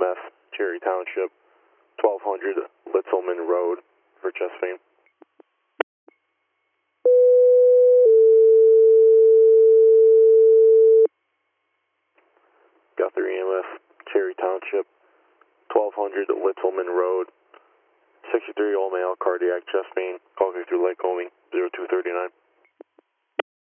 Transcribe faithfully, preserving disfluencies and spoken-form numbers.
S, Cherry Township, twelve hundred Litzelman Road for chest pain. Guthrie E M S, Cherry Township, twelve hundred Litzelman Road, sixty-three all male cardiac chest pain, call me through Lake Homing, zero two three nine.